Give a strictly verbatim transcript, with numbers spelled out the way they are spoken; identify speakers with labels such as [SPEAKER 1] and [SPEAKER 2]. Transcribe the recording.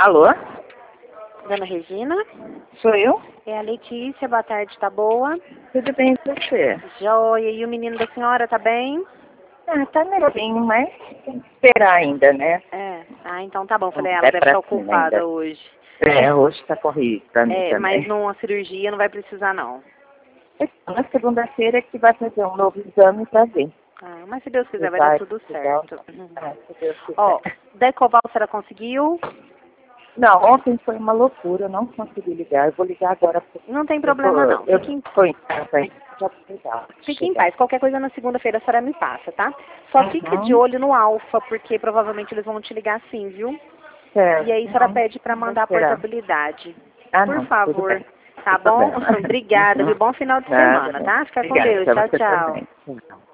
[SPEAKER 1] Alô?
[SPEAKER 2] Dona Regina?
[SPEAKER 1] Sou eu?
[SPEAKER 2] É a Letícia, boa tarde, tá boa?
[SPEAKER 1] Tudo bem com você?
[SPEAKER 2] Joia, e o menino da senhora tá bem?
[SPEAKER 1] Ah, tá melhorzinho, mas tem que esperar ainda, né?
[SPEAKER 2] É, ah, então tá bom, falei,
[SPEAKER 1] Não
[SPEAKER 2] ela
[SPEAKER 1] é
[SPEAKER 2] deve
[SPEAKER 1] pra
[SPEAKER 2] estar
[SPEAKER 1] cima
[SPEAKER 2] ocupada
[SPEAKER 1] ainda.
[SPEAKER 2] hoje.
[SPEAKER 1] É, hoje tá corrido pra mim
[SPEAKER 2] É, mas
[SPEAKER 1] também.
[SPEAKER 2] numa cirurgia não vai precisar não.
[SPEAKER 1] Então, na segunda-feira é que vai fazer um novo exame pra ver.
[SPEAKER 2] Ah, mas se Deus quiser
[SPEAKER 1] Se
[SPEAKER 2] vai dar
[SPEAKER 1] vai
[SPEAKER 2] tudo
[SPEAKER 1] precisar.
[SPEAKER 2] certo. Uhum.
[SPEAKER 1] Ah, se Deus quiser.
[SPEAKER 2] Ó, Decoval a senhora conseguiu?
[SPEAKER 1] Não, ontem foi uma loucura, eu não consegui ligar. Eu vou ligar agora. Porque
[SPEAKER 2] Não tem
[SPEAKER 1] eu
[SPEAKER 2] problema
[SPEAKER 1] tô,
[SPEAKER 2] não,
[SPEAKER 1] eu
[SPEAKER 2] fique em,
[SPEAKER 1] tô em casa ainda, já vou ligar.
[SPEAKER 2] fique em
[SPEAKER 1] Chegar.
[SPEAKER 2] paz. Qualquer coisa na segunda-feira a senhora me passa, tá? Só
[SPEAKER 1] Uhum.
[SPEAKER 2] fica de olho no Alfa, porque provavelmente eles vão te ligar sim, viu?
[SPEAKER 1] Certo.
[SPEAKER 2] E aí a senhora
[SPEAKER 1] Não,
[SPEAKER 2] pede pra
[SPEAKER 1] não vou
[SPEAKER 2] mandar a
[SPEAKER 1] esperar.
[SPEAKER 2] portabilidade.
[SPEAKER 1] Ah,
[SPEAKER 2] Por
[SPEAKER 1] não, tudo
[SPEAKER 2] favor.
[SPEAKER 1] bem.
[SPEAKER 2] Tá
[SPEAKER 1] Sem
[SPEAKER 2] bom?
[SPEAKER 1] problema.
[SPEAKER 2] Obrigada, viu? Bom final de
[SPEAKER 1] Nada,
[SPEAKER 2] semana,
[SPEAKER 1] né?
[SPEAKER 2] tá? Fica com
[SPEAKER 1] Obrigada,
[SPEAKER 2] Deus.
[SPEAKER 1] pra
[SPEAKER 2] Tchau,
[SPEAKER 1] você
[SPEAKER 2] tchau.
[SPEAKER 1] também. Tchau.